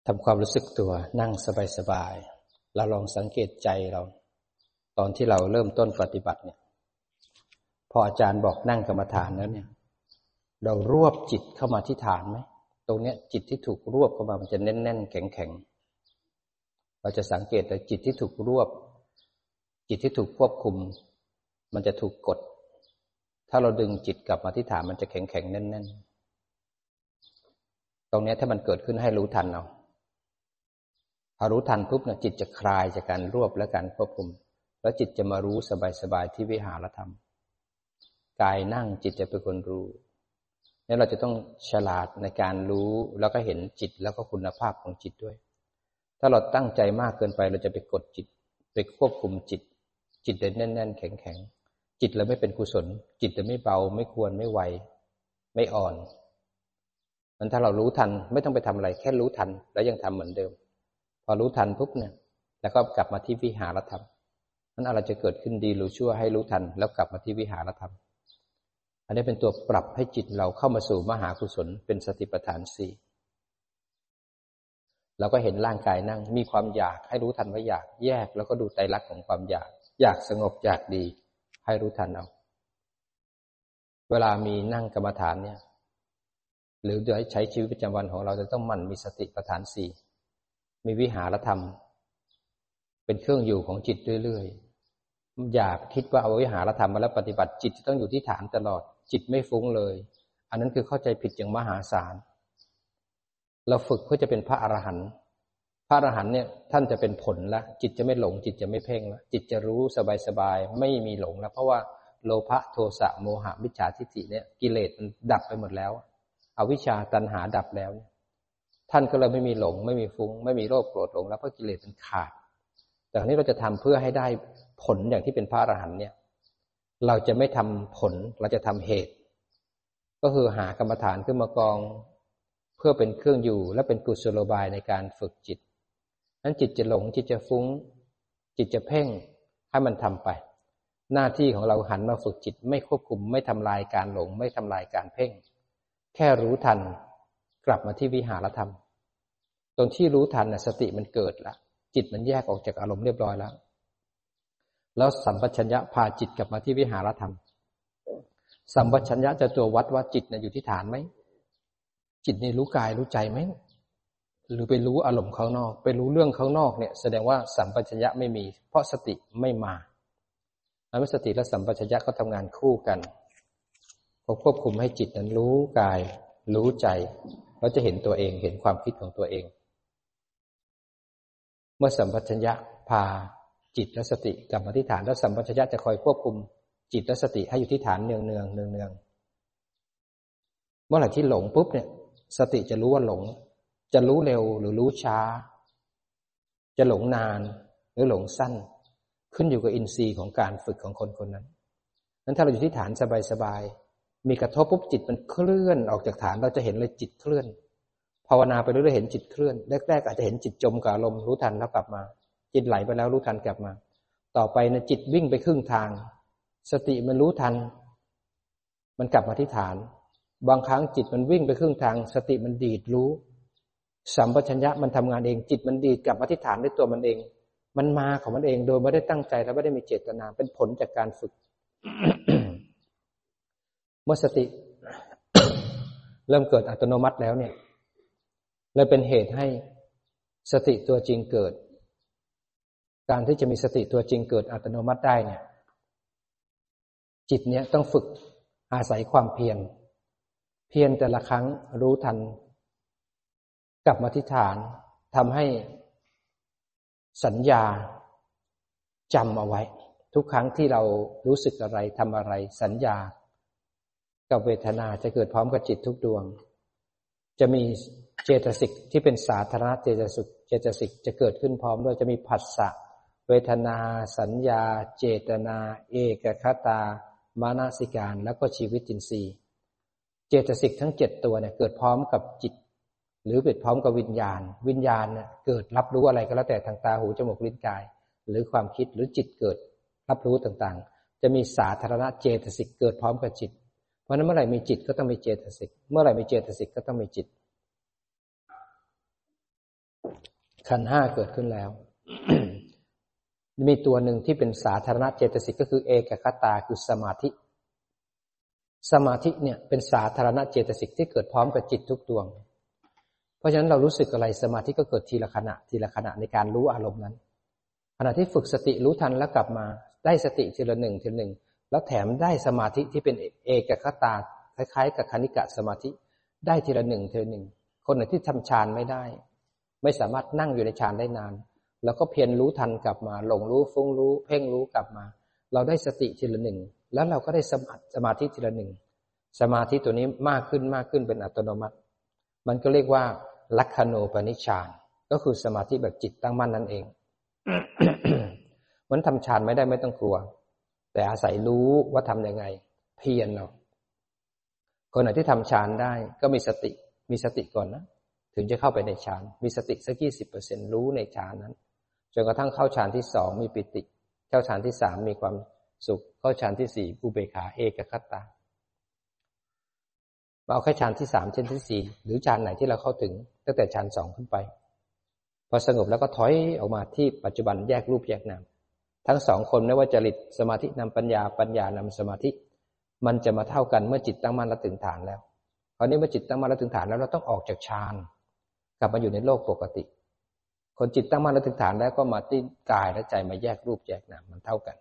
ทำความรู้สึกตัวนั่งสบายๆเราลองสังเกตใจเราตอนที่เราเริ่มต้นปฏิบัติเนี่ยพออาจารย์บอกนั่งกรรมฐานแล้วเนี่ยเรารวบจิตเข้ามาที่ฐานไหมตรงเนี้ยจิตที่ถูกรวบเข้ามามันจะแน่นๆแข็งๆเราจะสังเกตแต่จิตที่ถูกรวบจิตที่ถูกควบคุมมันจะถูกกดถ้าเราดึงจิตกลับมาที่ฐานมันจะแข็งๆแน่นๆตรงนี้ถ้ามันเกิดขึ้นให้รู้ทันเอาพอรู้ทันปุ๊บเนี่ยจิตจะคลายจากการรวบและการควบคุมแล้วจิตจะมารู้สบายๆที่วิหารธรรมกายนั่งจิตจะเป็นคนรู้นี่เราจะต้องฉลาดในการรู้แล้วก็เห็นจิตแล้วก็คุณภาพของจิตด้วยถ้าเราตั้งใจมากเกินไปเราจะไปกดจิตไปควบคุมจิตจะแน่นๆแข็งๆจิตเราไม่เป็นกุศลจิตจะไม่เบาไม่ควรไม่ไวไม่อ่อนมันถ้าเรารู้ทันไม่ต้องไปทำอะไรแค่รู้ทันแล้วยังทำเหมือนเดิมพอรู้ทันปุ๊บเนี่ยแล้วก็กลับมาที่วิหารธรรมนั้นอะไรจะเกิดขึ้นดีหรือชั่วให้รู้ทันแล้วกลับมาที่วิหารธรรมอันนี้เป็นตัวปรับให้จิตเราเข้ามาสู่มหากุศลเป็นสติปัฏฐาน4เราก็เห็นร่างกายนั่งมีความอยากให้รู้ทันว่าอยากแยกแล้วก็ดูไตรลักษณ์ของความอยากสงบอยากดีให้รู้ทันเอาเวลามีนั่งกรรมฐานเนี่ยหรือโดยใช้ชีวิตประจำวันของเราจะต้องหมั่นมีสติปัฏฐาน4มีวิหารธรรมเป็นเครื่องอยู่ของจิตเรื่อยๆอย่าคิดว่าเอาวิหารธรรมมาแล้วปฏิบัติจิตจะต้องอยู่ที่ฐานตลอดจิตไม่ฟุ้งเลยอันนั้นคือเข้าใจผิดอย่างมหาศาลเราฝึกเพื่อจะเป็นพระอรหันต์พระอรหันต์เนี่ยท่านจะเป็นผลละจิตจะไม่หลงจิตจะไม่เพ่งละจิตจะรู้สบายๆไม่มีหลงแล้วเพราะว่าโลภะโทสะโมหะมิจฉาทิฏฐิเนี่ยกิเลสมันดับไปหมดแล้วอวิชชาตัณหาดับแล้วท่านก็เลยไม่มีหลงไม่มีฟุ้งไม่มีโลภโกรธหลงแล้วเพราะกิเลสมันขาดแต่คราวนี้เราจะทำเพื่อให้ได้ผลอย่างที่เป็นพระอรหันต์เนี่ยเราจะไม่ทำผลเราจะทำเหตุก็คือหากรรมฐานขึ้นมากองเพื่อเป็นเครื่องอยู่และเป็นกุศโลบายในการฝึกจิตนั้นจิตจะหลงจิตจะฟุ้งจิตจะเพ่งให้มันทำไปหน้าที่ของเราหันมาฝึกจิตไม่ควบคุมไม่ทำลายการหลงไม่ทำลายการเพ่งแค่รู้ทันกลับมาที่วิหารธรรมตรงที่รู้ทันสติมันเกิดแล้วจิตมันแยกออกจากอารมณ์เรียบร้อยแล้วสัมปชัญญะพาจิตกลับมาที่วิหารธรรมสัมปชัญญะจะตัววัดว่าจิตอยู่ที่ฐานไหมจิตนี่รู้กายรู้ใจไหมหรือไปรู้อารมณ์ข้างนอกไปรู้เรื่องข้างนอกเนี่ยแสดงว่าสัมปชัญญะไม่มีเพราะสติไม่มาแล้วสติและสัมปชัญญะก็ทำงานคู่กันควบคุมให้จิตนั้นรู้กายรู้ใจแล้วจะเห็นตัวเองเห็นความคิดของตัวเองเมื่อสัมปชัญญะพาจิตและสติกลับมาที่ฐานแล้วสัมปชัญญะจะคอยควบคุมจิตและสติให้อยู่ที่ฐานเนืองเมื่อไหร่ที่หลงปุ๊บเนี่ยสติจะรู้ว่าหลงจะรู้เร็วหรือรู้ช้าจะหลงนานหรือหลงสั้นขึ้นอยู่กับอินทรีย์ของการฝึกของคนคนนั้นถ้าเราอยู่ที่ฐานสบายๆมีกระทบปุ๊บจิตมันเคลื่อนออกจากฐานเราจะเห็นเลยจิตเคลื่อนภาวนาไปเรื่อยๆเห็นจิตเคลื่อนแรกๆอาจจะเห็นจิตจมกับอารมณ์รู้ทันแล้วกลับมาจิตไหลไปแล้วรู้ทันกลับมาต่อไปนะจิตวิ่งไปครึ่งทางสติมันรู้ทันมันกลับมาที่ฐานบางครั้งจิตมันวิ่งไปครึ่งทางสติมันดีดรู้สัมปชัญญะมันทำงานเองจิตมันดีดกลับมาที่ฐานด้วยตัวมันเองมันมาของมันเองโดยไม่ได้ตั้งใจและไม่ได้มีเจตนาเป็นผลจากการฝึก เมื่อสติ เริ่มเกิดอัตโนมัติแล้วเนี่ยเลยเป็นเหตุให้สติตัวจริงเกิดการที่จะมีสติตัวจริงเกิดอัตโนมัติได้เนี่ยจิตเนี้ยต้องฝึกอาศัยความเพียรแต่ละครั้งรู้ทันกลับมาที่ฐานทำให้สัญญาจำเอาไว้ทุกครั้งที่เรารู้สึกอะไรทำอะไรสัญญากับเวทนาจะเกิดพร้อมกับจิตทุกดวงจะมีเจตสิกที่เป็นสาธารณเจตสิกจะเกิดขึ้นพร้อมด้วยจะมีผัสสะเวทนาสัญญาเจตนาเอกคตามนสิการแล้วก็ชีวิตินทรีย์เจตสิกทั้ง7ตัวเนี่ยเกิดพร้อมกับจิตหรือเกิดพร้อมกับวิญญาณเนี่ยเกิดรับรู้อะไรก็แล้วแต่ทางตาหูจมูกลิ้นกายหรือความคิดหรือจิตเกิดรับรู้ต่างๆจะมีสาธารณเจตสิกเกิดพร้อมกับจิตเพราะนั้นเมื่อไหร่มีจิตก็ต้องมีเจตสิกเมื่อไหร่มีเจตสิกก็ต้องมีจิตขันธ์ห้าเกิดขึ้นแล้ว มีตัวหนึ่งที่เป็นสาธารณเจตสิกก็คือเอกคตาคือสมาธิสมาธิเนี่ยเป็นสาธารณเจตสิกที่เกิดพร้อมกับจิตทุกดวงเพราะฉะนั้นเรารู้สึกอะไรสมาธิก็เกิดทีละขณะทีละขณะในการรู้อารมณ์นั้นขณะที่ฝึกสติรู้ทันแล้วกลับมาได้สติทีละหนึ่งทีละหนึ่งแล้วแถมได้สมาธิที่เป็นเอกคตาคล้ายๆกับคณิกะสมาธิได้ทีละหนึ่งทีละหนึ่งคนไหนที่ทำฌานไม่ได้ไม่สามารถนั่งอยู่ในฌานได้นานแล้วก็เพียรรู้ทันกลับมาหลงรู้ฟุ้งรู้เพ่งรู้กลับมาเราได้สติทีละหนึ่งแล้วเราก็ได้สมาธิทีละหนึ่งสมาธิตัวนี้มากขึ้นมากขึ้นเป็นอัตโนมัติมันก็เรียกว่าลักขณูปนิชฌานก็คือสมาธิแบบจิตตั้งมั่นนั่นเอง มันทำฌานไม่ได้ไม่ต้องกลัวแต่อาศัยรู้ว่าทำยังไงเพียรเอาคนไหนที่ทำฌานได้ก็มีสติก่อนนะถึงจะเข้าไปในฌานมีสติสัก 20% รู้ในฌานนั้นจนกระทั่งเข้าฌานที่2มีปิติเข้าฌานที่3มีความสุขเข้าฌานที่4อุเบกขาเอกคตาเอาแค่ฌานที่3ฌานที่4หรือฌานไหนที่เราเข้าถึงตั้งแต่ฌาน2ขึ้นไปพอสงบแล้วก็ถอยออกมาที่ปัจจุบันแยกรูปแยกนามทั้งสองคนไม่ว่าจริตสมาธินำปัญญาปัญญานำสมาธิมันจะมาเท่ากันเมื่อจิตตั้งมั่นและถึงฐานแล้วคราวนี้เมื่อจิตตั้งมั่นและถึงฐานแล้วเราต้องออกจากฌานกลับมาอยู่ในโลกปกติคนจิตตั้งมั่นและถึงฐานแล้วก็มาที่กายและใจมาแยกรูปแยกนามมันเท่ากัน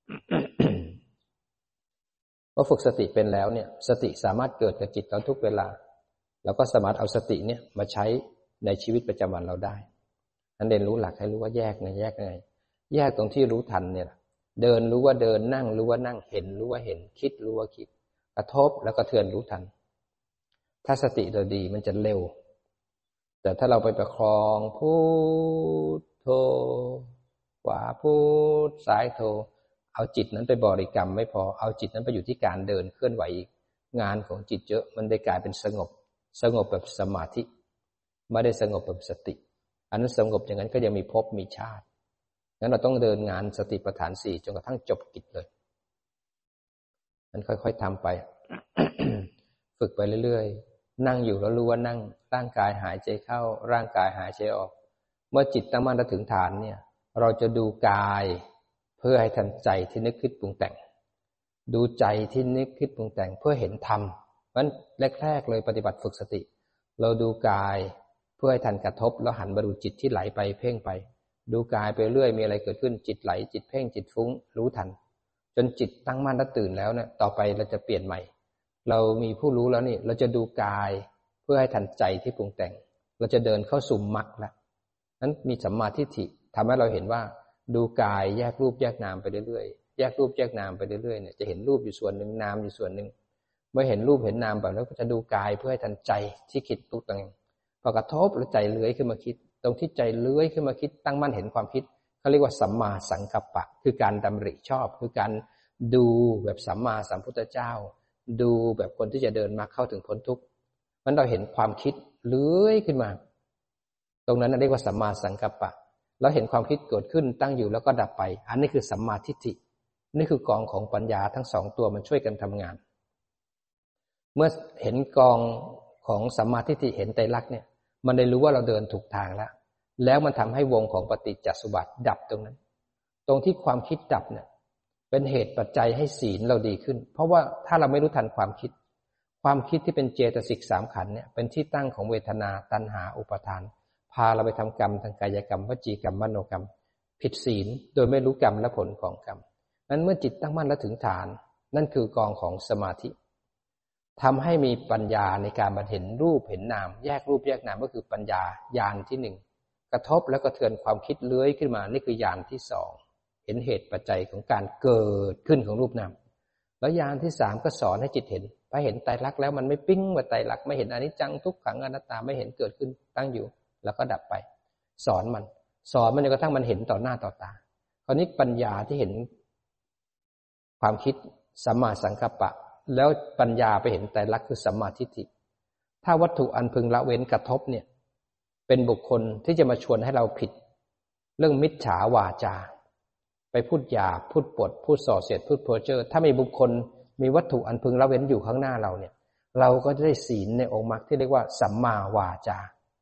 พอฝึกสติเป็นแล้วเนี่ยสติสามารถเกิดกับจิตเราทุกเวลาแล้วก็สามารถเอาสติเนี่ยมาใช้ในชีวิตประจำวันเราได้นั้นเรียนรู้หลักให้รู้ว่าแยกไงแยกไงแยกตรงที่รู้ทันเนี่ยเดินรู้ว่าเดินนั่งรู้ว่านั่งเห็นรู้ว่าเห็นคิดรู้ว่าคิดกระทบแล้วก็เทือนรู้ทันถ้าสติเราดีมันจะเร็วแต่ถ้าเราไปประคองพุทโธขวาพุทซ้ายโธเอาจิตนั้นไปบริกรรมไม่พอเอาจิตนั้นไปอยู่ที่การเดินเคลื่อนไหวอีกงานของจิตเยอะมันได้กลายเป็นสงบแบบสมาธิไม่ได้สงบแบบสติอันนั้นสงบอย่างนั้นก็ยังมีภพมีชาติงั้นเราต้องเดินงานสติปัฏฐาน4จนกระทั่งจบกิจเลยมันค่อยๆทำไป ฝึกไปเรื่อยๆนั่งอยู่แล้วรู้ว่านั่งร่างกายหายใจเข้าร่างกายหายใจออกเมื่อจิตตั้งมั่นและถึงฐานเนี่ยเราจะดูกายเพื่อให้ทันใจที่นึกคิดปรุงแต่งดูใจที่นึกคิดปรุงแต่งเพื่อเห็นธรรมเพราะฉะนั้นแรกๆเลยปฏิบัติฝึกสติเราดูกายเพื่อให้ทันกระทบแล้วหันมาดูจิตที่ไหลไปเพ่งไปดูกายไปเรื่อยมีอะไรเกิดขึ้นจิตไหลจิตเพ่งจิตฟุ้งรู้ทันจนจิตตั้งมั่นและตื่นแล้วเนี่ยต่อไปเราจะเปลี่ยนใหม่เรามีผู้รู้แล้วนี่เราจะดูกายเพื่อให้ทันใจที่ปรุงแต่งเราจะเดินเข้าสู่มรรคแล้วนั้นมีสัมมาทิฏฐิทำให้เราเห็นว่าดูกายแยกรูปแยกนามไปเรื่อยๆแยกรูปแยกนามไปเรื่อยๆเนี่ยจะเห็นรูปอยู่ส่วนหนึ่งนามอยู่ส่วนหนึ่งเมื่อเห็นรูปเห็นนามแบบแล้วก็จะดูกายเพื่อให้ทันใจที่คิดปรุงแต่งพอกระทบแล้วใจเลื้อยขึ้นมาคิดตรงที่ใจเลื้อยขึ้นมาคิดตั้งมั่นเห็นความคิดเขาเรียกว่าสัมมาสังกัปปะคือการดำริชอบคือการดูแบบสัมมาสัมพุทธเจ้าดูแบบคนที่จะเดินมาเข้าถึงพ้นทุกข์มันเราเห็นความคิดเลื้อยขึ้นมาตรงนั้นเรียกว่าสัมมาสังกัปปะเราเห็นความคิดเกิดขึ้นตั้งอยู่แล้วก็ดับไปอันนี้คือสัมมาทิฏฐินี่คือกองของปัญญาทั้งสองตัวมันช่วยกันทำงานเมื่อเห็นกองของสัมมาทิฏฐิเห็นไตรลักษณ์เนี่ยมันได้รู้ว่าเราเดินถูกทางแล้วมันทำให้วงของปฏิจจสมุปบาทดับตรงนั้นตรงที่ความคิดดับเนี่ยเป็นเหตุปัจจัยให้ศีลเราดีขึ้นเพราะว่าถ้าเราไม่รู้ทันความคิดที่เป็นเจตสิก3ขันธ์เนี่ยเป็นที่ตั้งของเวทนาตัณหาอุปาทานพาเราไปทำกรรมทางกายกรรมวจีกรรมมโนกรรมผิดศีลโดยไม่รู้กรรมและผลของกรรมนั้นเมื่อจิตตั้งมั่นและถึงฐานนั่นคือกองของสมาธิทำให้มีปัญญาในการมาเห็นรูปเห็นนามแยกรูปแยกนามก็คือปัญญาญาณที่1กระทบแล้วก็เทือนความคิดเลื้อยขึ้นมานี่คือญาณที่2เห็นเหตุปัจจัยของการเกิดขึ้นของรูปนามแล้วญาณที่3ก็สอนให้จิตเห็นพอเห็นไตรลักษณ์แล้วมันไม่ปิ้งว่าไตรลักษณ์ไม่เห็นอนิจจังทุกขังอนัตตาไม่เห็นเกิดขึ้นตั้งอยู่แล้วก็ดับไปสอนมันจนกระทั่งมันเห็นต่อหน้าต่อตาคราวนี้ปัญญาที่เห็นความคิดสัมมาสังกัปปะแล้วปัญญาไปเห็นไตรลักษณ์คือสัมมาทิฏฐิถ้าวัตถุอันพึงละเว้นกระทบเนี่ยเป็นบุคคลที่จะมาชวนให้เราผิดเรื่องมิจฉาวาจาไปพูดหยาบพูดปดพูดส่อเสียดพูดเพ้อเจ้อถ้ามีบุคคลมีวัตถุอันพึงละเว้นอยู่ข้างหน้าเราเนี่ยเราก็จะได้ศีลในองค์มรรคที่เรียกว่าสัมมาวาจา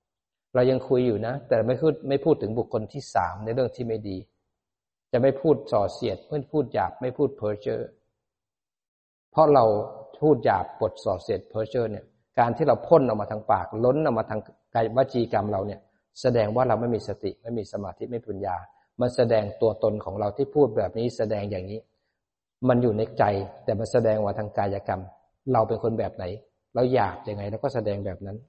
เรายังคุยอยู่นะแต่ไม่พูดถึงบุคคลที่สามในเรื่องที่ไม่ดีจะไม่พูดส่อเสียดไม่พูดหยาบไม่พูดเพ้อเจ้อเพราะเราพูดหยาบปดส่อเสียดเพ้อเจ้อเนี่ยการที่เราพ่นออกมาทางปากล้นออกมาทางกายวจีกรรมเราเนี่ยแสดงว่าเราไม่มีสติไม่มีสมาธิไม่ปัญญามันแสดงตัวตนของเราที่พูดแบบนี้แสดงอย่างนี้มันอยู่ในใจแต่มันแสดงว่าทางกายกรรมเราเป็นคนแบบไหนเราอยากยังไงแล้วก็แสดงแบบนั้น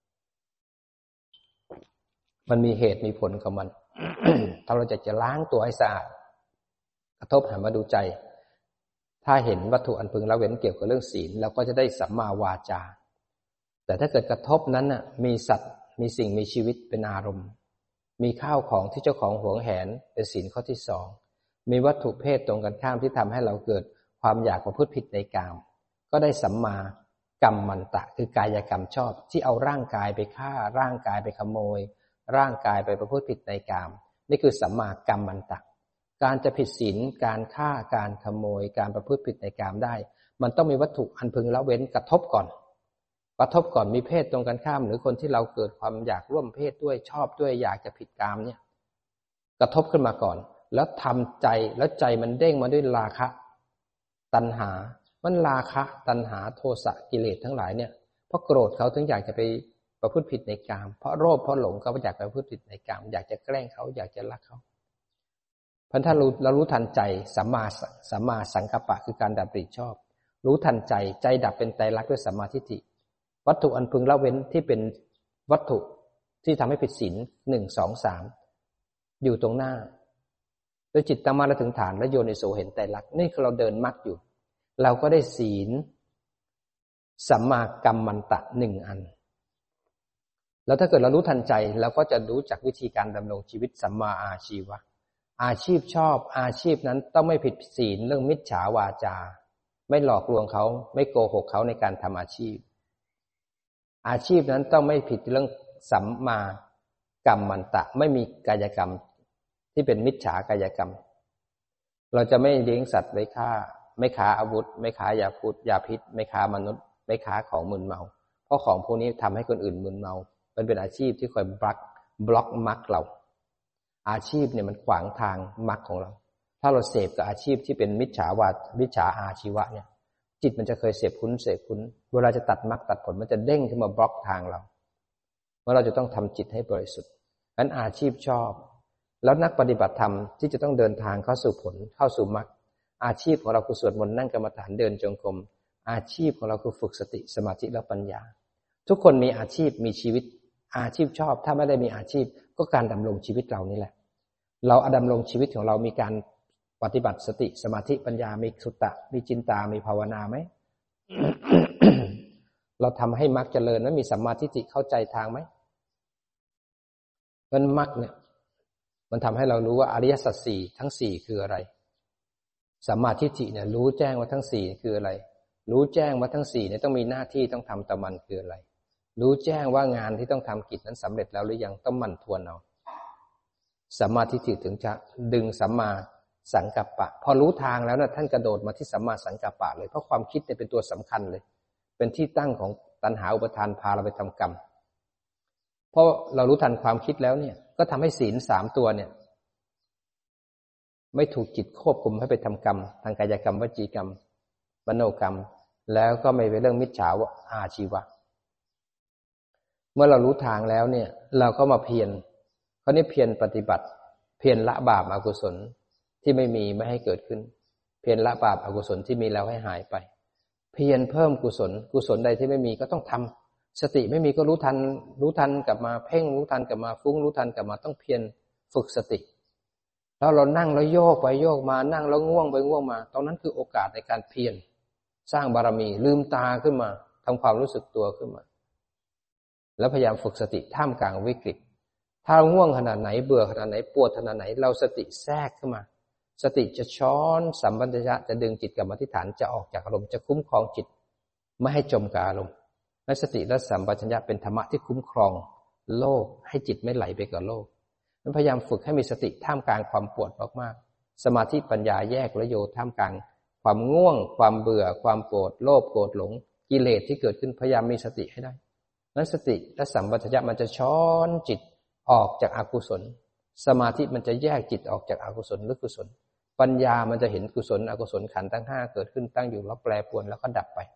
มันมีเหตุมีผลของมัน ถ้าเราจะล้างตัวให้สะอาดกระทบหันมาดูใจถ้าเห็นวัตถุอันพึงละเว้นเกี่ยวกับเรื่องศีลเราก็จะได้สัมมาวาจาแต่ถ้าเกิดกระทบนั้นน่ะมีสัตว์มีสิ่งมีชีวิตเป็นอารมณ์มีข้าวของที่เจ้าของหวงแหนเป็นศีลข้อที่สองมีวัตถุเพศตรงกันข้ามที่ทำให้เราเกิดความอยากประพฤติผิดในกามก็ได้สัมมากรรมันตะคือกายกรรมชอบที่เอาร่างกายไปฆ่าร่างกายไปขโมยร่างกายไปประพฤติผิดในกามนี่คือสัมมากรรมันตะการจะผิดศีลการฆ่าการขโมยการประพฤติผิดในกามได้มันต้องมีวัตถุอันพึงละเว้นกระทบก่อนมีเพศตรงกันข้ามหรือคนที่เราเกิดความอยากร่วมเพศด้วยชอบด้วยอยากจะผิดกามเนี่ยกระทบขึ้นมาก่อนแล้วทำใจแล้วใจมันเด้งมาด้วยราคะตัณหามันราคะตัณหาโทสะกิเลสทั้งหลายเนี่ยเพราะโกรธเขาถึงอยากจะไปประพฤติผิดในกามเพราะโลภเพราะหลงเขาอยากไปประพฤติผิดในกามอยากจะแกล้งเขาอยากจะรักเขาเพราะถ้าเรารู้ทันใจสัมมาสังกัปปะคือการดับปริชอบรู้ทันใจดับเป็นไตรลักษณ์ด้วยสัมมาทิฏฐิวัตถุอันพึงละเว้นที่เป็นวัตถุที่ทำให้ผิดศีล1 2 3อยู่ตรงหน้าโดยจิตตั้งมั่นและถึงฐานและโยนิโสเห็นไตรลักษณ์นี่คือเราเดินมรรคอยู่เราก็ได้ศีลสัมมากัมมันตะ1 อันแล้วถ้าเกิดเรารู้ทันใจเราก็จะรู้จักวิธีการดำรงชีวิตสัมมาอาชีวะอาชีพชอบอาชีพนั้นต้องไม่ผิดศีลเรื่องมิจฉาวาจาไม่หลอกลวงเขาไม่โกหกเขาในการทำอาชีพอาชีพนั้นต้องไม่ผิดเรื่องสัมมากัมมันตะไม่มีกายกรรมที่เป็นมิจฉากายกรรมเราจะไม่เลี้ยงสัตว์ไว้ฆ่าไม่ค้าอาวุธไม่ค้ายาพิษไม่ค้ามนุษย์ไม่ค้าของมึนเมาเพราะของพวกนี้ทำให้คนอื่นมึนเมามันเป็นอาชีพที่คอยบล็อกมรรคเราอาชีพเนี่ยมันขวางทางมรรคของเราถ้าเราเสพกับอาชีพที่เป็นมิจฉาอาชีวะเนี่ยจิตมันจะเคยเสพคุ้นเวลาจะตัดมรรคตัดผลมันจะเด้งขึ้นมาบล็อกทางเราว่าเราจะต้องทำจิตให้บริสุทธิ์งั้นอาชีพชอบแล้วนักปฏิบัติธรรมที่จะต้องเดินทางเข้าสู่ผลเข้าสู่มรรคอาชีพของเราคือสวดมนต์นั่งกรรมฐานเดินจงกรมอาชีพของเราคือฝึกสติสมาธิและปัญญาทุกคนมีอาชีพมีชีวิตอาชีพชอบถ้าไม่ได้มีอาชีพก็การดำรงชีวิตเรานี่แหละเราดำรงชีวิตของเรามีการปฏิบัติสติสมาธิปัญญามีสุตตะมีจินตามีภาวนาไหม เราทำให้มรรคเจริญนั้นมีสัมมาทิฏฐิเข้าใจทางไหมมันมรรคเนี่ยมันทำให้เรารู้ว่าอริยสัจสี่ทั้งสี่คืออะไรสัมมาทิฏฐิเนี่ยรู้แจ้งว่าทั้งสี่คืออะไรรู้แจ้งว่าทั้งสี่เนี่ยต้องมีหน้าที่ต้องทำต่อมันคืออะไรรู้แจ้งว่างานที่ต้องทำกิจนั้นสำเร็จแล้วหรือยังต้องหมั่นทวนเอาสัมมาทิฏฐิถึงจะดึงสัมมาสังกัปปะพอรู้ทางแล้วนะท่านกระโดดมาที่สัมมาสังกัปปะเลยเพราะความคิดเนี่ยเป็นตัวสำคัญเลยเป็นที่ตั้งของตัณหาอุปทานพาเราไปทำกรรมเพราะเรารู้ทันความคิดแล้วเนี่ยก็ทำให้ศีล3 ตัวเนี่ยไม่ถูกจิตควบคุมให้ไปทำกรรมทางกายกรรมวจีกรรมมโนกรรมแล้วก็ไม่เป็นเรื่องมิจฉาอาชีวะเมื่อเรารู้ทางแล้วเนี่ยเราก็มาเพียรคราวนี้เพียรปฏิบัติเพียรละบาปอกุศลที่ไม่มีไม่ให้เกิดขึ้นเพียรละบาปอกุศลที่มีแล้วให้หายไปเพียรเพิ่มกุศลใดที่ไม่มีก็ต้องทำสติไม่มีก็รู้ทันกลับมาเพ่งรู้ทันกลับมาฟุ้งรู้ทันกลับมาต้องเพียรฝึกสติแล้วเรานั่งแล้วโยกไปโยกมานั่งแล้วง่วงไปง่วงมาตรงนั้นคือโอกาสในการเพียรสร้างบารมีลืมตาขึ้นมาทำความรู้สึกตัวขึ้นมาแล้วพยายามฝึกสติท่ามกลางวิกฤตถ้าง่วงขนาดไหนเบื่อขนาดไหนปวดขนาดไหนเราสติแทรกขึ้นมาสติจะช้อนสัมปชัญญะจะดึงจิตกลับมาที่ฐานจะออกจากอารมณ์จะคุ้มครองจิตไม่ให้จมกับอารมณ์และสติและสัมปชัญญะเป็นธรรมะที่คุ้มครองโลกให้จิตไม่ไหลไปกับโลกนั้นพยายามฝึกให้มีสติท่ามกลางความปวดมากๆสมาธิปัญญาแยกและโยท่ามกลางความง่วงความเบื่อความปวดโลภโกรธหลงกิเลสที่เกิดขึ้นพยายามมีสติให้ได้นั้นสติและสัมปชัญญะมันจะช้อนจิตออกจากอกุศลสมาธิมันจะแยกจิตออกจากอกุศลหรือกุศลปัญญามันจะเห็นกุศลอกุศลขันธ์ทั้ง5เกิดขึ้นตั้งอยู่แล้วแปรปรวนแล้วก็ดับไป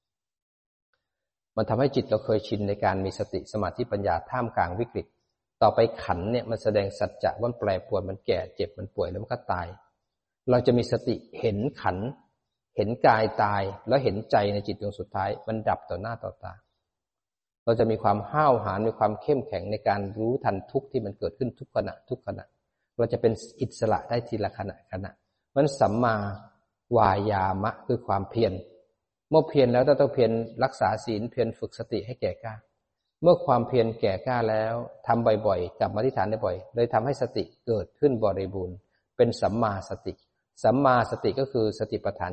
มันทำให้จิตเราเคยชินในการมีสติสมาธิปัญญาท่ามกลางวิกฤตต่อไปขันธ์เนี่ยมันแสดงสัจจะว่าแปรปรวนมันแก่เจ็บมันป่วยแล้วมันก็ตายเราจะมีสติเห็นขันธ์เห็นกายตายแล้วเห็นใจในจิตดวงสุดท้ายมันดับต่อหน้าต่อตาเราจะมีความห้าวหาญมีความเข้มแข็งในการรู้ทันทุกข์ที่มันเกิดขึ้นทุกขณะทุกขณะเราจะเป็นอิสระได้ทีละขณะขณะมันสัมมาวายามะคือความเพียรเมื่อเพียรแล้วต้องเพียรรักษาศีลเพียรฝึกสติให้แก่กล้าเมื่อความเพียรแก่กล้าแล้วทำบ่อยๆกลับมาที่ฐานได้บ่อยเลยทำให้สติเกิดขึ้นบริบูรณ์เป็นสัมมาสติสัมมาสติก็คือสติปัฏฐาน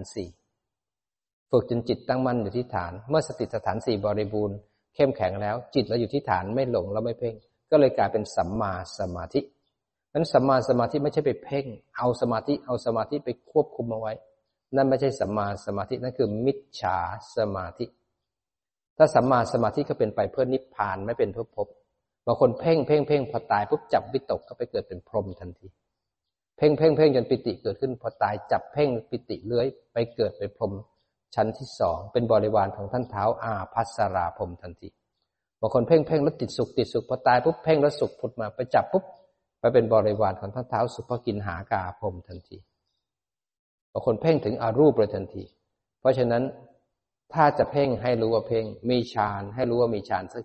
4ฝึกจนจิตตั้งมั่นอยู่ที่ฐานเมื่อสติปัฏฐาน4บริบูรณ์เข้มแข็งแล้วจิตเราอยู่ที่ฐานไม่หลงแล้วไม่เพ่งก็เลยกลายเป็นสัมมาสมาธินั้นสัมมาสมาธิไม่ใช่ไปเพ่งเอาสมาธิไปควบคุมเอาไว้นั่นไม่ใช่สัมมาสมาธินั่นคือมิจฉาสมาธิถ้าสัมมาสมาธิก็เป็นไปเพื่อนิพพานไม่เป็นเพื่อภพบางคนเพ่งพอตายปุ๊บจับวิตกก็ไปเกิดเป็นพรหมทันทีเพ่งจนปิติเกิดขึ้นพอตายจับเพ่งปิติเลื้อยไปเกิดเป็นพรหมชั้นที่2เป็นบริวารของท่านท้าวอาภัสราพรหมทันทีบางคนเพ่งแล้วติดสุขพอตายปุ๊บเพ่งแล้วสุขผุดมาไปจับปุ๊บไปเป็นบริวารของท่านท้าวสุภกินหากาพรหมทันทีบางคนเพ่งถึงอรูปเลยทันทีเพราะฉะนั้นถ้าจะเพ่งให้รู้ว่าเพ่งมีฌานให้รู้ว่ามีฌานสัก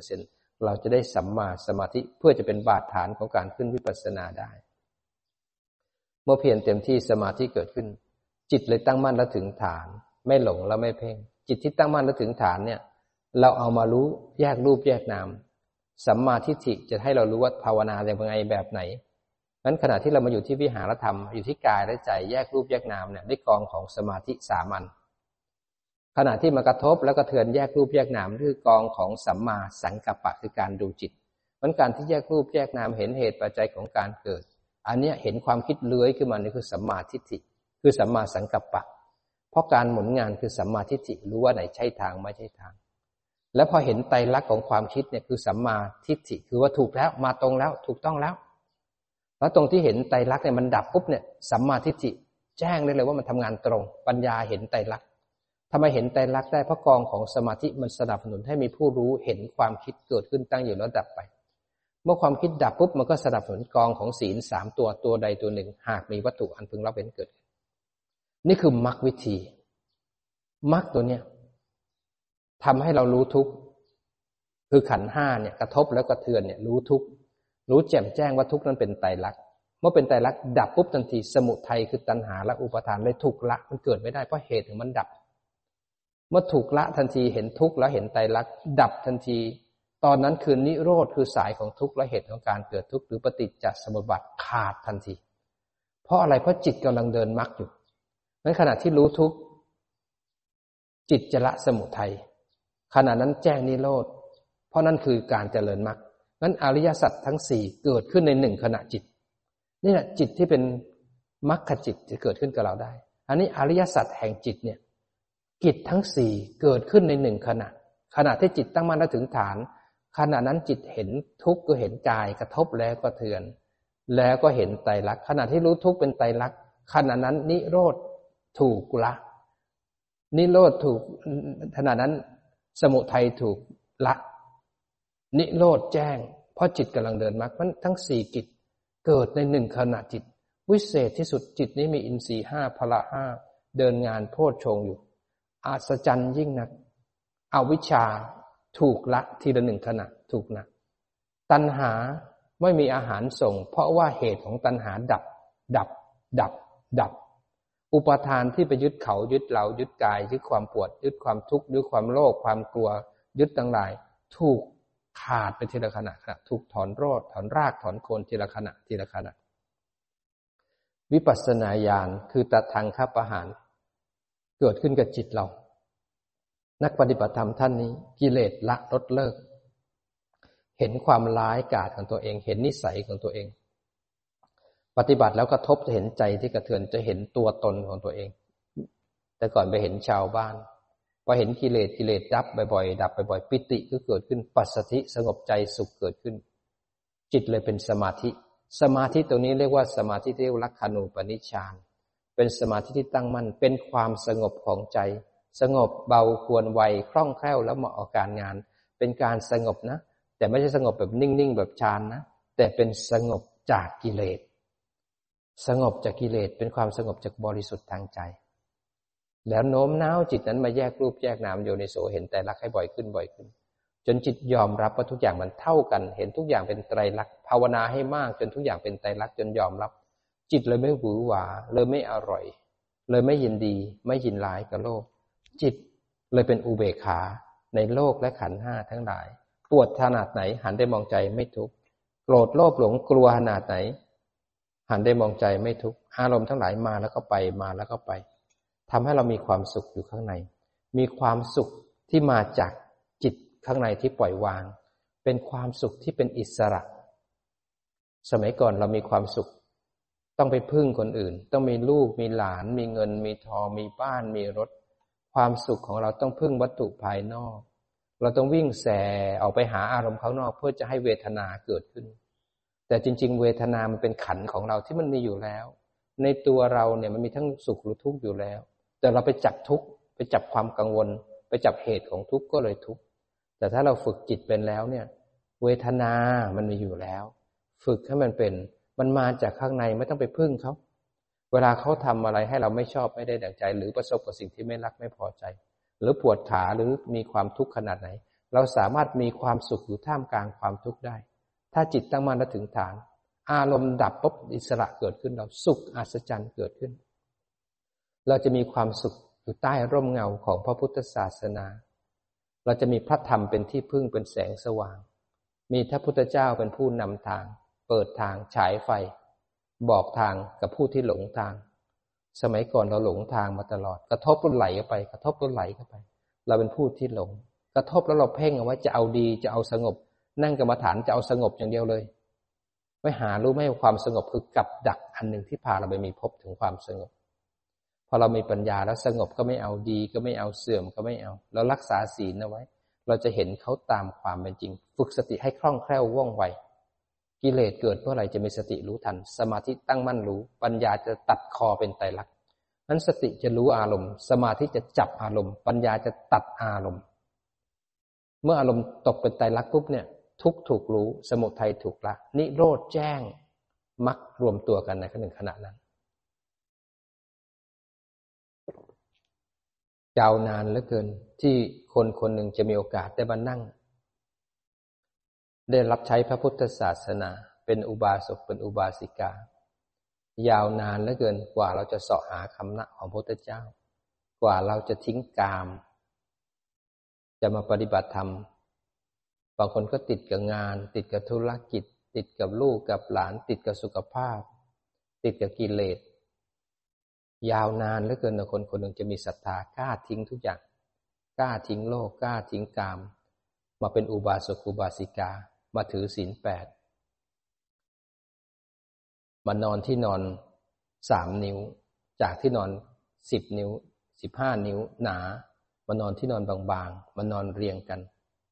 20% เราจะได้สัมมาสมาธิเพื่อจะเป็นบาดฐานของการขึ้นวิปัสสนาได้เมื่อเพียรเต็มที่สมาธิเกิดขึ้นจิตเลยตั้งมั่นและถึงฐานไม่หลงและไม่เพ่งจิตที่ตั้งมั่นและถึงฐานเนี่ยเราเอามารู้แยกรูปแยกนามสัมมาทิฏฐิจะให้เรารู้ว่าภาวนาอย่างไรแบบไหนงั้นขณะที่เรามาอยู่ที่วิหารธรรมอยู่ที่กายและใจแยกรูปแยกนามเนี่ยได้กองของสมาธิ3อันขณะที่มากระทบแล้วก็เทือนแยกรูปแยกนามคือกองของสัมมาสังกัปปะคือการดูจิตมันการที่แยกรูปแยกนามเห็นเหตุปัจจัยของการเกิดอันนี้เห็นความคิดเลื้อยขึ้นมานี่คือสัมมาทิฏฐิคือสัมมาสังกัปปะเพราะการหมุนงานคือสัมมาทิฏฐิรู้ว่าไหนใช่ทางไม่ใช่ทางแล้วพอเห็นไตรลักษณ์ของความคิดเนี่ยคือสัมมาทิฏฐิคือว่าถูกแล้วมาตรงแล้วถูกต้องแล้วตรงที่เห็นไตรลักษณ์เนี่ยมันดับปุ๊บเนี่ยสัมมาทิฏฐิแจ้งได้เลยว่ามันทำงานตรงปัญญาเห็นไตรลักษณ์ทำไมเห็นไตรลักษณ์ได้เพราะกองของสมาธิมันสนับสนุนให้มีผู้รู้เห็นความคิดเกิดขึ้นตั้งอยู่แล้วดับไปเมื่อความคิดดับปุ๊บมันก็สนับสนุนกองของศีล3ตัวใดตัวหนึ่งหากมีวัตถุอันพึงละเว้นเกิดนี่คือมรรควิธีมรรคตัวเนี้ยทำให้เรารู้ทุกข์คือขันธ์5เนี่ยกระทบแล้วกระเทือนเนี่ยรู้ทุกข์รู้แจ่มแจ้งว่าทุกข์นั้นเป็นไตรลักษณ์เมื่อเป็นไตรลักษณ์ดับปุ๊บทันทีสมุทัยคือตัณหาและอุปาทานเลยถูกละมันเกิดไม่ได้เพราะเหตุของมันดับเมื่อถูกละทันทีเห็นทุกข์แล้วเห็นไตรลักษณ์ดับทันทีตอนนั้นคือนิโรธคือสายของทุกข์และเหตุของการเกิดทุกข์หรือปฏิจจสมุปบาทขาดทันทีเพราะอะไรเพราะจิตกำลังเดินมรรคอยู่ในขณะที่รู้ทุกข์จิตจะละสมุทัยขณะนั้นแจ้งนิโรธเพราะนั่นคือการเจริญมรรคงั้นอริยสัจทั้ง4เกิดขึ้นใน1ขณะจิตนี่แหละจิตที่เป็นมรรคจิตจะเกิดขึ้นกับเราได้อันนี้อริยสัจแห่งจิตเนี่ยกิจทั้ง4เกิดขึ้นใน1ขณะที่จิตตั้งมั่นและถึงฐานขณะนั้นจิตเห็นทุกข์ก็เห็นกายกระทบแล้วก็เทือนแล้วก็เห็นไตรลักษณ์ขณะที่รู้ทุกข์เป็นไตรลักษณ์ขณะนั้นนิโรธถูกละนิโรธถูกขณะนั้นสมุทัยถูกละนิโรธแจ้งเพราะจิตกำลังเดินมรรคทั้ง4กิจเกิดใน1ขณะจิตวิเศษที่สุดจิตนี้มีอินทรีย์5พละ5เดินงานโพชฌงค์อยู่อัศจรรย์ยิ่งนักอวิชชาถูกละทีละ1ขณะถูกนะตัณหาไม่มีอาหารส่งเพราะว่าเหตุของตัณหาดับอุปทานที่ไปยึดเขายึดเรายึดกายยึดความปวดยึดความทุกข์ยึดความโลภความกลัวยึดทั้งหลายถูกขาดไปทีละขณะถูกถอนรากถอนโคนทีละขณะวิปัสสนาญาณคือตทังคปหานเกิดขึ้นกับจิตเรานักปฏิบัติธรรมท่านนี้กิเลสละลดเลิกเห็นความร้ายกาจของตัวเองเห็นนิสัยของตัวเองปฏิบัติแล้วกระทบจะเห็นใจที่กระเทือนจะเห็นตัวตนของตัวเองแต่ก่อนไปเห็นชาวบ้านอเห็นกิเลสดับบ่อยๆดับบ่อยๆปิติก็เกิดขึ้นปัสสัทธิสงบใจสุขเกิดขึ้นจิตเลยเป็นสมาธิสมาธิตรงนี้เรียกว่าสมาธิที่เรียกลักขณูปนิชฌานเป็นสมาธิที่ตั้งมั่นเป็นความสงบของใจสงบเบาควรไวคล่องแคล่วแล้วเหมาะกับการงานเป็นการสงบนะแต่ไม่ใช่สงบแบบนิ่งๆแบบฌานนะแต่เป็นสงบจากกิเลสสงบจากกิเลสเป็นความสงบจากบริสุทธิ์ทางใจแล้วโน้มน้าวจิตนั้นมาแยกรูปแยกนามโยนิโสเห็นไตรลักษณ์ให้บ่อยขึ้นจนจิตยอมรับว่าทุกอย่างมันเท่ากันเห็นทุกอย่างเป็นไตรลักษณ์ภาวนาให้มากจนทุกอย่างเป็นไตรลักษณ์จนยอมรับจิตเลยไม่หวือหวาเลยไม่อร่อยเลยไม่ยินดีไม่ยินร้ายกับโลกจิตเลยเป็นอุเบกขาในโลกและขันธ์ห้าทั้งหลายปวดขนาดไหนหันได้มองใจไม่ทุกข์โกรธโลภหลงกลัวขนาดไหนหันได้มองใจไม่ทุกข์อารมณ์ทั้งหลายมาแล้วก็ไปมาแล้วก็ไปทำให้เรามีความสุขอยู่ข้างในมีความสุขที่มาจากจิตข้างในที่ปล่อยวางเป็นความสุขที่เป็นอิสระสมัยก่อนเรามีความสุขต้องไปพึ่งคนอื่นต้องมีลูกมีหลานมีเงินมีทองมีบ้านมีรถความสุขของเราต้องพึ่งวัตถุภายนอกเราต้องวิ่งแสออกไปหาอารมณ์ข้างนอกเพื่อจะให้เวทนาเกิดขึ้นแต่จริงๆเวทนามันเป็นขันธ์ของเราที่มันมีอยู่แล้วในตัวเราเนี่ยมันมีทั้งสุขหรือทุกข์อยู่แล้วแต่เราไปจับทุกข์ไปจับความกังวลไปจับเหตุของทุกข์ก็เลยทุกข์แต่ถ้าเราฝึกจิตเป็นแล้วเนี่ยเวทนามันมีอยู่แล้วฝึกให้มันเป็นมันมาจากข้างในไม่ต้องไปพึ่งเขาเวลาเขาทำอะไรให้เราไม่ชอบไม่ได้ดั่งใจหรือประสบกับสิ่งที่ไม่รักไม่พอใจหรือปวดขาหรือมีความทุกข์ขนาดไหนเราสามารถมีความสุขอยู่ท่ามกลางความทุกข์ได้ถ้าจิตตั้งมั่นและถึงฐานอารมณ์ดับปุ๊บอิสระเกิดขึ้นเราสุขอัศจรรย์เกิดขึ้นเราจะมีความสุขอยู่ใต้ร่มเงาของพระพุทธศาสนาเราจะมีพระธรรมเป็นที่พึ่งเป็นแสงสว่างมีพระพุทธเจ้าเป็นผู้นำทางเปิดทางฉายไฟบอกทางกับผู้ที่หลงทางสมัยก่อนเราหลงทางมาตลอดกระทบแล้วไหลเข้าไปกระทบแล้วไหลเข้าไปเราเป็นผู้ที่หลงกระทบแล้วเราเพ่งเอาไว้จะเอาดีจะเอาสงบนั่งกรรมฐานจะเอาสงบอย่างเดียวเลยไม่หารู้ไหมว่าความสงบคือกับดักอันหนึ่งที่พาเราไปมีพบถึงความสงบพอเรามีปัญญาแล้วสงบก็ไม่เอาดีก็ไม่เอาเสื่อมก็ไม่เอาเรารักษาศีลเอาไว้เราจะเห็นเขาตามความเป็นจริงฝึกสติให้คล่องแคล่วว่องไวกิเลสเกิดเมื่อไหร่จะมีสติรู้ทันสมาธิตั้งมั่นรู้ปัญญาจะตัดคอเป็นไตรลักษณ์นั้นสติจะรู้อารมณ์สมาธิจะจับอารมณ์ปัญญาจะตัดอารมณ์เมื่ออารมณ์ตกเป็นไตรลักษณ์ปุ๊บเนี่ยทุกข์ถูกรู้สมุทัยถูกละนิโรธแจ้งมรรครวมตัวกันในขณะนั้นยาวนานเหลือเกินที่คนคนหนึ่งจะมีโอกาสได้มานั่งได้รับใช้พระพุทธศาสนาเป็นอุบาสกเป็นอุบาสิกายาวนานเหลือเกินกว่าเราจะเสาะหาคำนะของพระพุทธเจ้ากว่าเราจะทิ้งกามจะมาปฏิบัติธรรมบางคนก็ติดกับงานติดกับธุรกิจติดกับลูกกับหลานติดกับสุขภาพติดกับกิเลสยาวนานเหลือเกินนะคนคนหนึ่งจะมีศรัทธากล้าทิ้งทุกอย่างกล้าทิ้งโลกกล้าทิ้งกามมาเป็นอุบาสกอุบาสิกามาถือศีล 8มานอนที่นอน3 นิ้วจากที่นอน10 นิ้ว15 นิ้วหนามานอนที่นอนบางๆมานอนเรียงกัน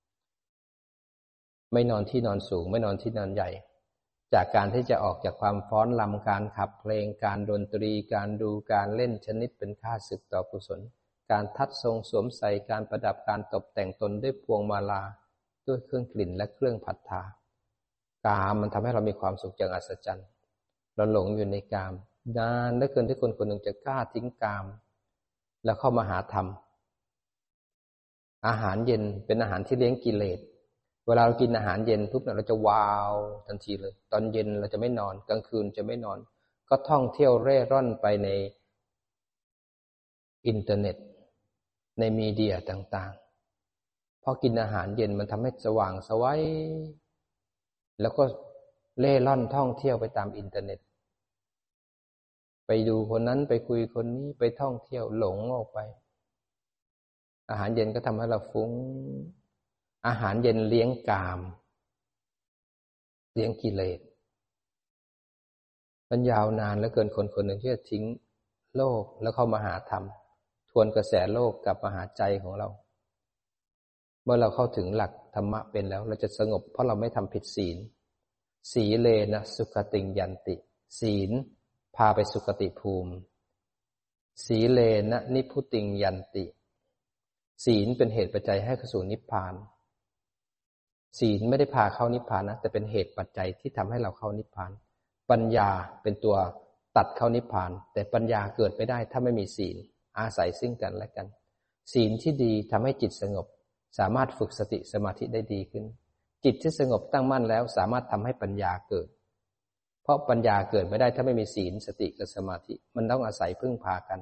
ไม่นอนที่นอนสูงไม่นอนที่นอนใหญ่จากการที่จะออกจากความฟ้อนรำการขับเพลงการดนตรีการดูการเล่นชนิดเป็นค่าศึกต่อกุศลการทัดทรงสวมใส่การประดับการตกแต่งตนด้วยพวงมาลาด้วยเครื่องกลิ่นและเครื่องผัดทากามมันทำให้เรามีความสุขอย่างอัศจรรย์เราหลงอยู่ในกามนานเหลือเกินที่คนคนหนึ่งจะกล้าทิ้งกามแล้วเข้ามาหาธรรมอาหารเย็นเป็นอาหารที่เลี้ยงกิเลสเวลาเรากินอาหารเย็นปุ๊บเราจะว้าวทันทีเลยตอนเย็นเราจะไม่นอนกลางคืนจะไม่นอนก็ท่องเที่ยวเร่ร่อนไปในอินเทอร์เน็ตในมีเดียต่างๆพอกินอาหารเย็นมันทำให้สว่างไสวแล้วก็เล่ร่อนท่องเที่ยวไปตามอินเทอร์เน็ตไปดูคนนั้นไปคุยคนนี้ไปท่องเที่ยวหลงออกไปอาหารเย็นก็ทำให้เราฟุ้งอาหารเย็นเลี้ยงกามเลี้ยงกิเลสมันยาวนานเหลือเกินคนคนหนึ่งที่จะทิ้งโลกแล้วเข้ามาหาธรรมทวนกระแสโลกกลับมาหาใจของเราเมื่อเราเข้าถึงหลักธรรมะเป็นแล้วเราจะสงบเพราะเราไม่ทำผิดศีลสีเลนะสุขติงยันติศีลพาไปสุคติภูมิสีเลนะนิพพุติงยันติศีลเป็นเหตุปัจจัยให้เข้าสู่นิพพานศีลไม่ได้พาเข้านิพพานนะแต่เป็นเหตุปัจจัยที่ทำให้เราเข้านิพพานปัญญาเป็นตัวตัดเข้านิพพานแต่ปัญญาเกิดไม่ได้ถ้าไม่มีศีลอาศัยซึ่งกันและกันศีลที่ดีทำให้จิตสงบสามารถฝึกสติสมาธิได้ดีขึ้นจิตที่สงบตั้งมั่นแล้วสามารถทำให้ปัญญาเกิดเพราะปัญญาเกิดไม่ได้ถ้าไม่มีศีลสติกับสมาธิมันต้องอาศัยพึ่งพากัน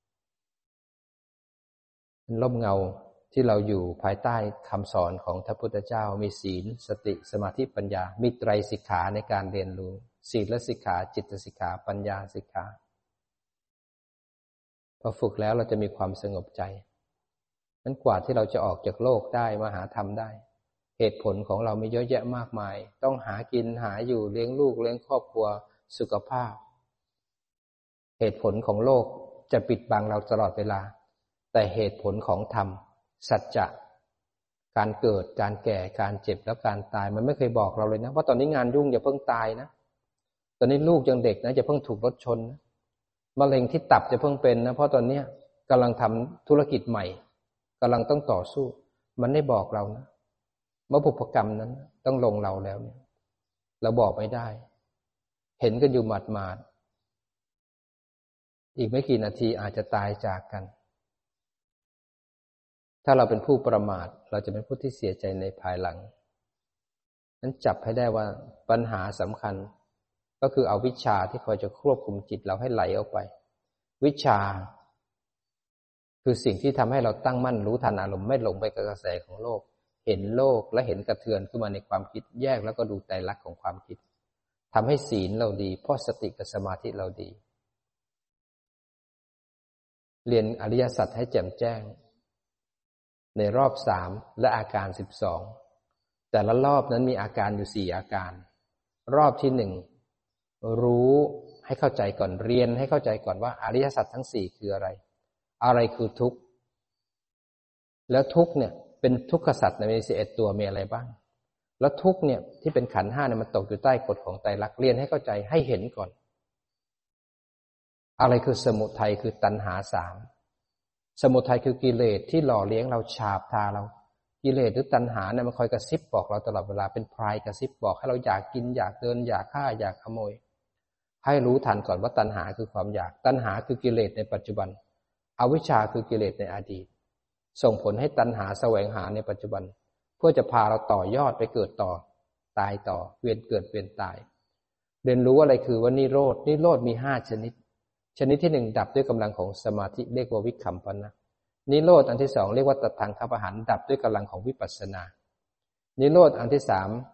เป็นร่มเงาที่เราอยู่ภายใต้คำสอนของพระพุทธเจ้ามีศีลสติสมาธิปัญญามีไตรสิกขาในการเรียนรู้ศีลสิกขาจิตสิกขาปัญญาสิกขาพอฝึกแล้วเราจะมีความสงบใจนั้นกว่าที่เราจะออกจากโลกได้มาหาธรรมได้เหตุผลของเรามีเยอะแยะมากมายต้องหากินหาอยู่เลี้ยงลูกเลี้ยงครอบครัวสุขภาพเหตุผลของโลกจะปิดบังเราตลอดเวลาแต่เหตุผลของธรรมสัจจะการเกิดการแก่การเจ็บแล้วการตายมันไม่เคยบอกเราเลยนะว่าตอนนี้งานยุ่งอย่าเพิ่งตายนะตอนนี้ลูกยังเด็กนะอย่าเพิ่งถูกรถชนนะมะเร็งที่ตับจะเพิ่งเป็นนะเพราะตอนนี้กำลังทำธุรกิจใหม่กำลังต้องต่อสู้มันไม่บอกเรานะเมื่อบุพกรรมนั้นต้องลงเราแล้วเนี่ยเราบอกไม่ได้เห็นกันอยู่หมาดๆอีกไม่กี่นาทีอาจจะตายจากกันถ้าเราเป็นผู้ประมาทเราจะเป็นผู้ที่เสียใจในภายหลังนั้นจับให้ได้ว่าปัญหาสำคัญก็คือเอาวิชชาที่คอยจะควบคุมจิตเราให้ไหลออกไปวิชชาคือสิ่งที่ทำให้เราตั้งมั่นรู้ทันอารมณ์ไม่หลงไปกับกระแสของโลกเห็นโลกและเห็นกระเทือนขึ้นมาในความคิดแยกแล้วก็ดูไตรลักษณ์ของความคิดทำให้ศีลเราดีเพราะสติกับสมาธิเราดีเรียนอริยสัจให้แจ่มแจ้งในรอบ3และอาการ12แต่ละรอบนั้นมีอาการอยู่4อาการรอบที่1รู้ให้เข้าใจก่อนเรียนให้เข้าใจก่อนว่าอริยสัจทั้ง4คืออะไรอะไรคือทุกข์แล้วทุกข์เนี่ยเป็นทุกขสัจใน11ตัวมีอะไรบ้างแล้วทุกข์เนี่ยที่เป็นขันธ์5เนี่ยมันตกอยู่ใต้กฎของไตรลักษณ์เรียนให้เข้าใจให้เห็นก่อนอะไรคือสมุทัยคือตัณหา3สมุทัยคือกิเลสที่หล่อเลี้ยงเราฉาบทาเรากิเลสหรือตัณหาเนี่ยมันคอยกระซิบบอกเราตลอดเวลาเป็นพรายกระซิบบอกให้เราอยากกินอยากเดินอยากฆ่าอยากขโมยให้รู้ทันก่อนว่าตัณหาคือความอยากตัณหาคือกิเลสในปัจจุบันอวิชชาคือกิเลสในอดีตส่งผลให้ตัณหาแสวงหาในปัจจุบันเพื่อจะพาเราต่อยอดไปเกิดต่อตายต่อเวียนเกิดเวียนตายเรียนรู้อะไรคือว่านิโรธมี5ชนิดที่1ดับด้วยกำลังของสมาธิเรียกว่าวิคัมปนะนิโรธอันที่2เรียกว่าตัฏฐังคัปปะหันดับด้วยกำลังของวิปัสสนานิโรธอันที่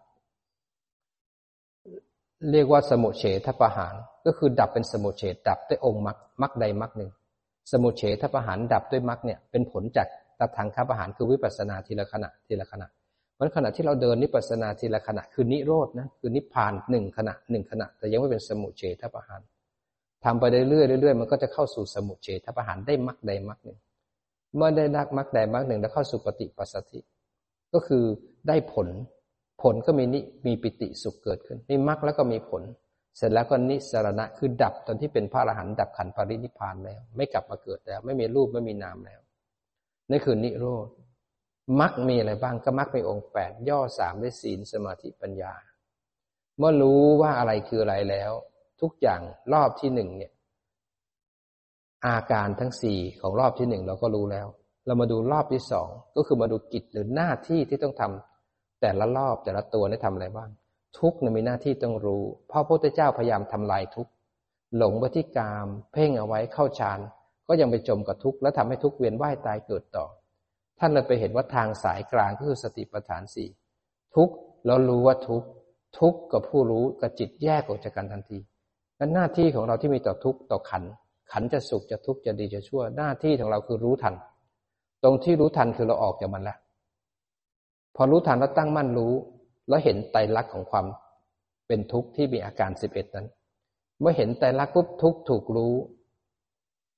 3เรียกว่าสมุเฉทปะหันก็คือดับเป็นสมุเฉทดับด้วยองค์มรรคใดมรรคหนึ่งสมุเฉทปะหันดับด้วยมรรคเนี่ยเป็นผลจากตัฏฐังคัปปะหันคือวิปัสสนาทีละขณะทีละขณะวันขณะที่เราเดินวิปัสสนาทีละขณะคือนิโรธนะคือนิพพาน1ขณะ1ขณะแต่ยังไม่เป็นสมุเฉทปะหันทำไปเรื่อยๆมันก็จะเข้าสู่สมุเฉทปะหันได้มรรคใดมรรคหนึ่งเมื่อได้มรรคใดมรรคหนึ่งแล้วเข้าสู่ปฏิปัสสธิก็คือได้ผลก็มีปิติสุขเกิดขึ้นมีมรรคแล้วก็มีผลเสร็จแล้วก็นิสรณะคือดับตอนที่เป็นพระอรหันต์ดับขันธ์ปรินิพพานแล้วไม่กลับมาเกิดแล้วไม่มีรูปไม่มีนามแล้วนี่คือนิโรธมรรคมีอะไรบ้างก็มรรคมีองค์8ย่อ3ด้วยศีลสมาธิปัญญาเมื่อรู้ว่าอะไรคืออะไรแล้วทุกอย่างรอบที่1เนี่ยอาการทั้ง4ของรอบที่1เราก็รู้แล้วเรามาดูรอบที่2ก็คือมาดูกิจหรือหน้าที่ที่ต้องทำแต่ละรอบแต่ละตัวได้ทำอะไรบ้างทุกข์มีหน้าที่ต้องรู้เพราะพระพุทธเจ้าพยายามทำลายทุกข์หลงไปที่กามเพ่งเอาไว้เข้าฌานก็ยังไปจมกับทุกข์และทำให้ทุกข์เวียนว่ายตายเกิดต่อท่านเลยไปเห็นว่าทางสายกลางก็คือสติปัฏฐาน4ทุกข์แล้วรู้ว่าทุกข์กับผู้รู้กับจิตแยกออกจากกันทันทีนั้นหน้าที่ของเราที่มีต่อทุกข์ต่อขันธ์จะสุขจะทุกข์จะดีจะชั่วหน้าที่ของเราคือรู้ทันตรงที่รู้ทันคือเราออกจากมันแล้วพอรู้ทันแล้วตั้งมั่นรู้แล้วเห็นไตรลักษณ์ของความเป็นทุกข์ที่มีอาการ11นั้นเมื่อเห็นไตรลักษณ์ปุ๊บทุกข์ถูกรู้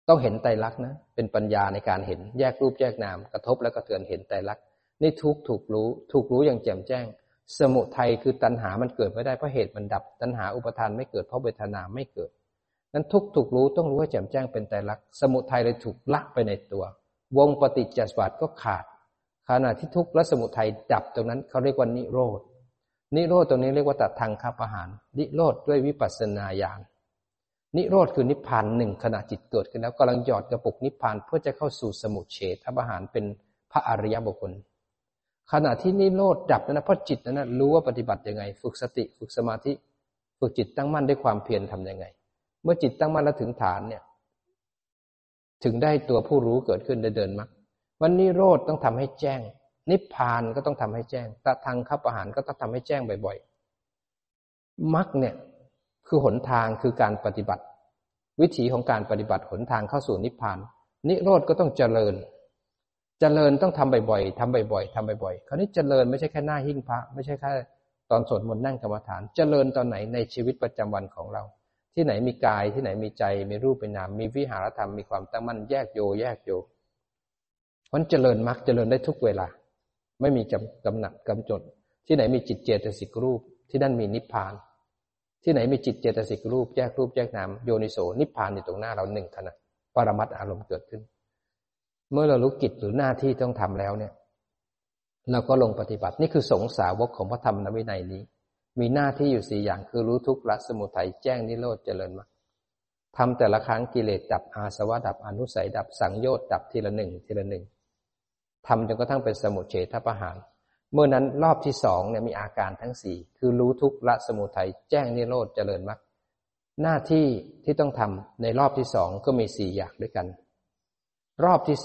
ต้องเห็นไตรลักษณ์นะเป็นปัญญาในการเห็นแยกรูปแยกนามกระทบและกระเทือนเห็นไตรลักษณ์นี่ทุกข์ถูกรู้อย่างแจ่มแจ้งสมุทัยคือตัณหามันเกิดไม่ได้เพราะเหตุมันดับตัณหาอุปทานไม่เกิดเพราะเวทนาไม่เกิดนั้นทุกข์ถูกรู้ต้องรู้ให้แจ่มแจ้งเป็นไตรลักษณ์สมุทัยเลยถูกละไปในตัววงปฏิจจสมุปบาทก็ขาดขณะที่ทุกข์และสมุทัยดับตรงนั้นเขาเรียกว่านิโรธนิโรธตรงนี้เรียกว่าตัดทางคับอาหารนิโรธด้วยวิปัสสนาญาณนิโรธคือนิพพานหนึ่งขณะจิตเกิดขึ้นแล้วกำลังหยอดกระปุกนิพพานเพื่อจะเข้าสู่สมุจเฉทประหารเป็นพระอริยบุคคลขณะที่นิโรธดับนั้นเพราะจิตนั้นรู้ว่าปฏิบัติยังไงฝึกสติฝึกสมาธิฝึกจิตตั้งมั่นด้วยความเพียรทำยังไงเมื่อจิตตั้งมั่นแล้วถึงฐานเนี่ยถึงได้ตัวผู้รู้เกิดขึ้นได้เดินมรรควันนิโรธต้องทำให้แจ้งนิพพานก็ต้องทำให้แจ้งตะทางคับอาหารก็ต้องทำให้แจ้งบ่อยๆมรรคเนี่ยคือหนทางคือการปฏิบัติวิถีของการปฏิบัติหนทางเข้าสู่นิพพานนิโรธก็ต้องเจริญต้องทำบ่อยๆทำบ่อยๆทำบ่อยๆคราวนี้เจริญไม่ใช่แค่หน้าหิ้งพระไม่ใช่แค่ตอนสวดมนต์นั่งกรรมฐานเจริญตอนไหนในชีวิตประจำวันของเราที่ไหนมีกายที่ไหนมีใจมีรูปเป็นนามมีวิหารธรรมมีความตั้งมั่นแยกโยเพราะเจริญมรรคเจริญได้ทุกเวลาไม่มีกำหนัดกำจดที่ไหนมีจิตเจตสิกรูปที่นั่นมีนิพพานที่ไหนมีจิตเจตสิกรูปแยกนามโยนิโสนิพพานอยู่ตรงหน้าเราหนึ่งขณะปรมัตถ์อารมณ์เกิดขึ้นเมื่อเรารู้กิจหรือหน้าที่ต้องทำแล้วเนี่ยเราก็ลงปฏิบัตินี่คือสงฆ์สาวกของพระธรรมวินัยนี้มีหน้าที่อยู่4อย่างคือรู้ทุกข์ละสมุทัยแจ้งนิโรธเจริญมรรคทำแต่ละครั้งกิเลสดับอาสวะดับอนุสัยดับสังโยชน์ดับทีละหนึ่งทำจนกระทั่งเป็นสมุจเฉทประหารเมื่อนั้นรอบที่2เนี่ยมีอาการทั้ง4คือรู้ทุกข์ละสมุทัยแจ้งนิโรธเจริญมรรคหน้าที่ที่ต้องทำในรอบที่2ก็มี4อย่างด้วยกันรอบที่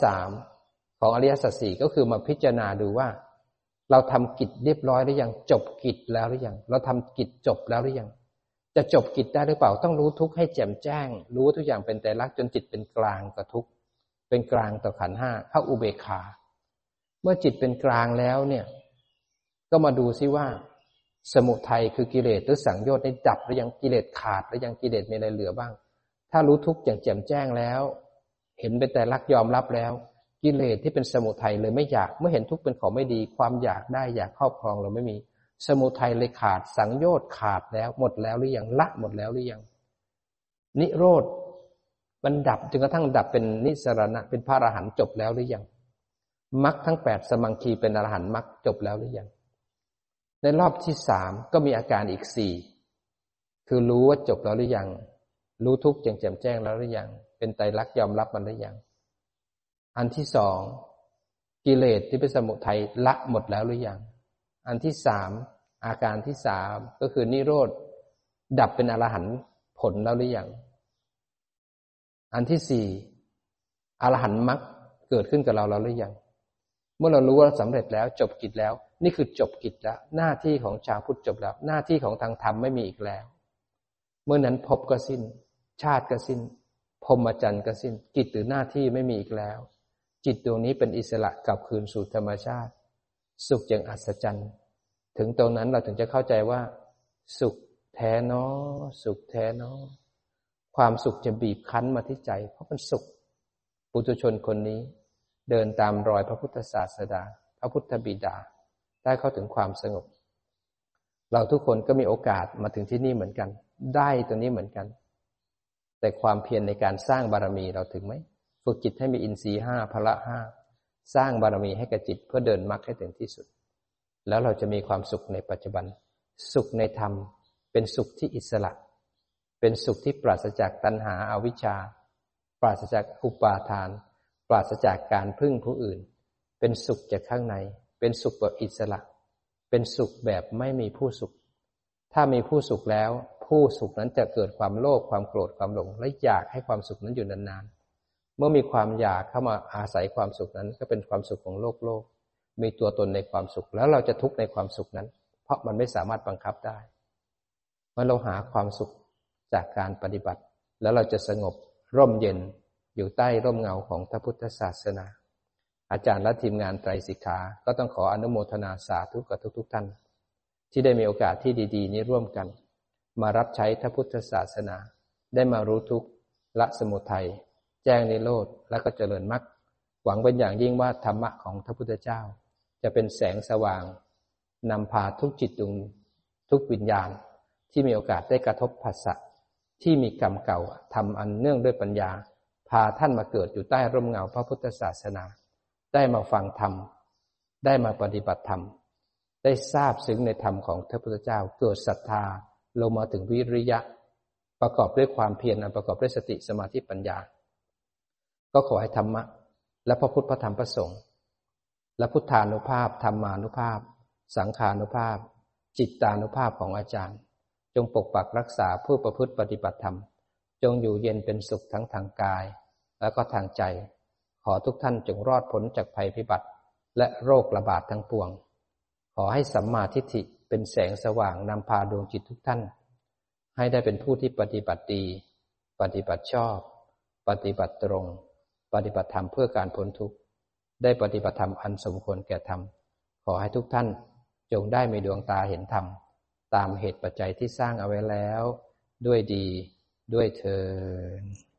3ของอริยสัจ4ก็คือมาพิจารณาดูว่าเราทำกิจเรียบร้อยหรือยังจบกิจแล้วหรือยังเราทำกิจจบแล้วหรือยังจะจบกิจได้หรือเปล่าต้องรู้ทุกข์ให้แจ่มแจ้งรู้ทุกอย่างเป็นไตรลักษณ์จนจิตเป็นกลางกับทุกข์เป็นกลางต่อขันธ์5เข้าอุเบกขาเมื่อจิตเป็นกลางแล้วเนี่ยก็มาดูซิว่าสมุทัยคือกิเลสหรือสังโยชน์ได้ดับหรือยังกิเลสขาดหรือยังกิเลสมีอะไรเหลือบ้างถ้ารู้ทุกข์อย่างแจ่มแจ้งแล้วเห็นเป็นไตรลักษณ์ยอมรับแล้วกิเลสที่เป็นสมุทัยเลยไม่อยากเมื่อเห็นทุกข์เป็นของไม่ดีความอยากได้อยากครอบครองเราไม่มีสมุทัยเลยขาดสังโยชน์ขาดแล้วหมดแล้วหรือยังละหมดแล้วหรือยังนิโรธมันดับจนกระทั่งดับเป็นนิสรณะเป็นพระอรหันต์จบแล้วหรือยังมรรคทั้ง8สมังคีเป็นอรหันต์มรรคจบแล้วหรือยังในรอบที่3ก็มีอาการอีก4คือรู้ว่าจบแล้วหรือยังรู้ทุกข์แจ่มแจ้งแล้วหรือยังเป็นไตรลักษณ์ยอมรับมันหรือยังอันที่2กิเลสที่เป็นสมุทัยละหมดแล้วหรือยังอันที่3อาการที่3ก็คือนิโรธดับเป็นอรหันต์ผลแล้วหรือยังอันที่4อรหันต์มรรคเกิดขึ้นกับเราแล้วหรือยังเมื่อเรารู้ว่าสำเร็จแล้วจบกิจแล้วนี่คือจบกิจแล้วหน้าที่ของชาวพุทธจบแล้วหน้าที่ของทางธรรมไม่มีอีกแล้วเมื่อนั้นภพก็สิ้นชาติก็สิ้นพรหมจรรย์ก็สิ้นกิจหรือหน้าที่ไม่มีอีกแล้วจิตดวงนี้เป็นอิสระกลับคืนสู่ธรรมชาติสุขอย่างอัศจรรย์ถึงตรงนั้นเราถึงจะเข้าใจว่าสุขแท้เนาะสุขแท้เนาะความสุขจะบีบคั้นมาที่ใจเพราะมันสุขปุถุชนคนนี้เดินตามรอยพระพุทธศาสดาพระพุทธบิดาได้เข้าถึงความสงบเราทุกคนก็มีโอกาสมาถึงที่นี่เหมือนกันได้ตัวนี้เหมือนกันแต่ความเพียรในการสร้างบารมีเราถึงไหมฝึกจิตให้มีอินทรีย์5พละ5สร้างบารมีให้กับจิตเพื่อเดินมรรคให้ถึงที่สุดแล้วเราจะมีความสุขในปัจจุบันสุขในธรรมเป็นสุขที่อิสระเป็นสุขที่ปราศจากตัณหาอวิชชาปราศจากอุปาทานปราศจากการพึ่งผู้อื่นเป็นสุขจากข้างในเป็นสุขแบบอิสระเป็นสุขแบบไม่มีผู้สุขถ้ามีผู้สุขแล้วผู้สุขนั้นจะเกิดความโลภความโกรธความหลงและอยากให้ความสุขนั้นอยู่นานๆเมื่อมีความอยากเข้ามาอาศัยความสุขนั้นก็เป็นความสุขของโลกมีตัวตนในความสุขแล้วเราจะทุกข์ในความสุขนั้นเพราะมันไม่สามารถบังคับได้เมื่อเราหาความสุขจากการปฏิบัติแล้วเราจะสงบร่มเย็นอยู่ใต้ร่มเงาของพระพุทธศาสนาอาจารย์และทีมงานไตรสิกขาก็ต้องขออนุโมทนาสาธุกับทุกท่านที่ได้มีโอกาสที่ดีๆนี้ร่วมกันมารับใช้พระพุทธศาสนาได้มารู้ทุกข์ละสมุทัยแจ้งนิโรธและก็เจริญมรรคหวังเป็นอย่างยิ่งว่าธรรมะของพระพุทธเจ้าจะเป็นแสงสว่างนำพาทุกจิตดวงทุกวิญญาณที่มีโอกาสได้กระทบผัสสะที่มีกรรมเก่าทำอันเนื่องด้วยปัญญาพาท่านมาเกิดอยู่ใต้ร่มเงาพระพุทธศาสนาได้มาฟังธรรมได้มาปฏิบัติธรรมได้ทราบซึ้งในธรรมของพระพุทธเจ้าเกิดศรัทธาลงมาถึงวิริยะประกอบด้วยความเพียรประกอบด้วยสติสมาธิปัญญาก็ขอให้ธรรมะและพระพุทธพระธรรมพระสงฆ์และพุทธานุภาพธรรมานุภาพสังฆานุภาพจิตตานุภาพของอาจารย์จงปกปักรักษาผู้ประพฤติปฏิบัติธรรมจงอยู่เย็นเป็นสุขทั้งทางกายและก็ทางใจขอทุกท่านจงรอดพ้นจากภัยพิบัติและโรคระบาดทั้งปวงขอให้สัมมาทิฏฐิเป็นแสงสว่างนำพาดวงจิตทุกท่านให้ได้เป็นผู้ที่ปฏิบัติดีปฏิบัติชอบปฏิบัติตรงปฏิบัติธรรมเพื่อการพ้นทุกข์ได้ปฏิบัติธรรมอันสมควรแก่ธรรมขอให้ทุกท่านจงได้มีดวงตาเห็นธรรมตามเหตุปัจจัยที่สร้างเอาไว้แล้วด้วยดีด้วยเทอญ